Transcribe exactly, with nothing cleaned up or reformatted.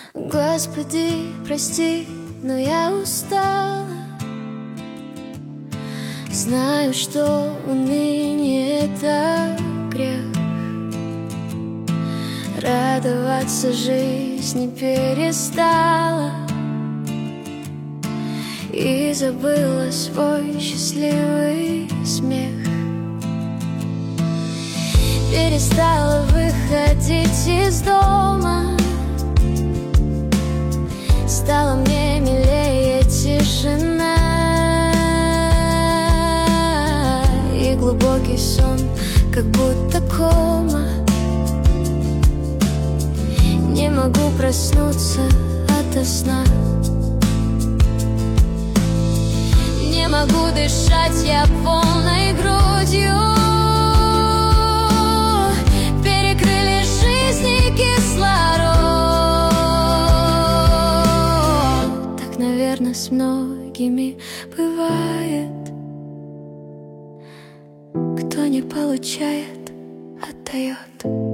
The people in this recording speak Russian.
Господи, прости, но я устала. Знаю, что уныние — это грех. Радоваться жизни перестала и забыла свой счастливый смех. Перестала выходить из дома, стала мне милее тишина и глубокий сон, как будто кома. Не могу проснуться ото сна. Не могу дышать я полной грудью. Перекрыли жизни кислород. Так, наверное, с многими бывает. Кто не получает, отдает.